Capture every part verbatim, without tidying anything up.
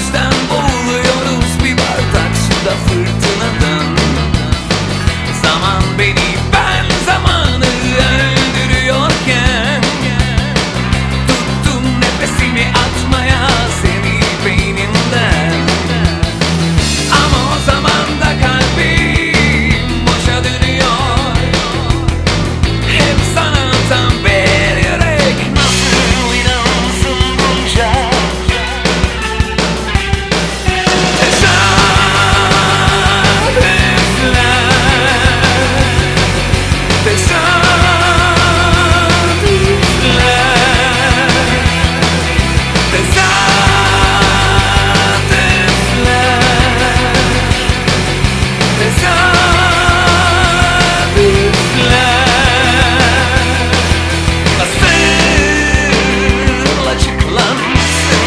ateşten boğuluyoruz, bir bardak suda fırtınadan. Zaman beni, ben zamanı öldürüyorken tuttum nefesimi atmaya seni beynimden. Ama o zaman da kalbim boşa dönüyor. Hep sana tam vererek nasıl inansın bunca tesadüfler, tesadüfler, tesadüfler, tesadüfler. Nasıl açıklansın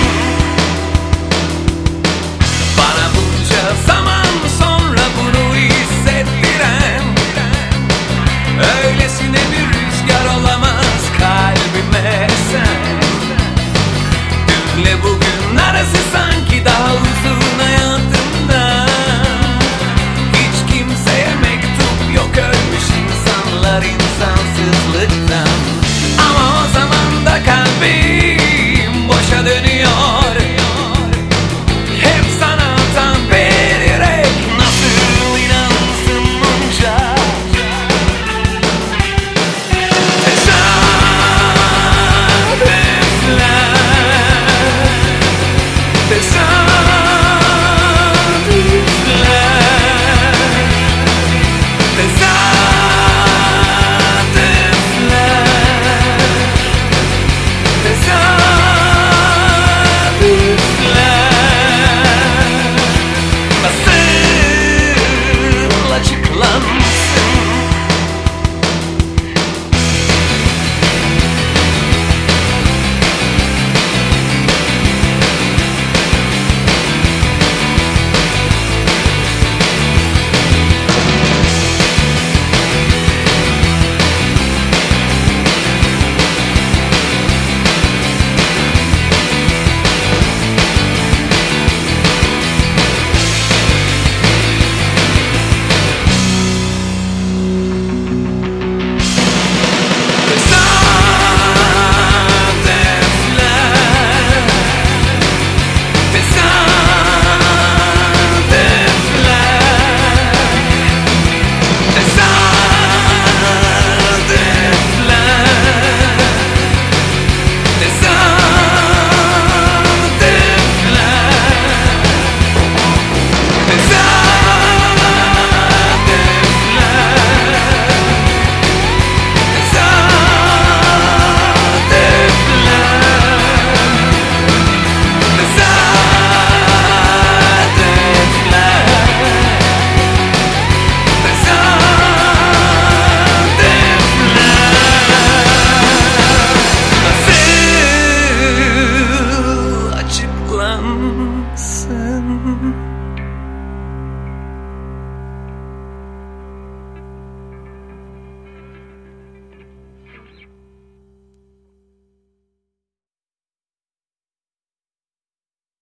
bana bunca zaman sonra bunu hissettiren? Öylesine bir rüzgar olamaz kalbime sen. Dünle bugün arası sanki daha uzun hayatımda. Hiç kimseye mektup yok, ölmüş insanlar insansızlıktan. Ama o zaman da kalbim boşa dönüyor. Hep sana tam vererek nasıl inansın bunca tesadüfler, tesadüfler, tesadüfler, tesadüfler. Nasıl açıklansın? Açıklansın.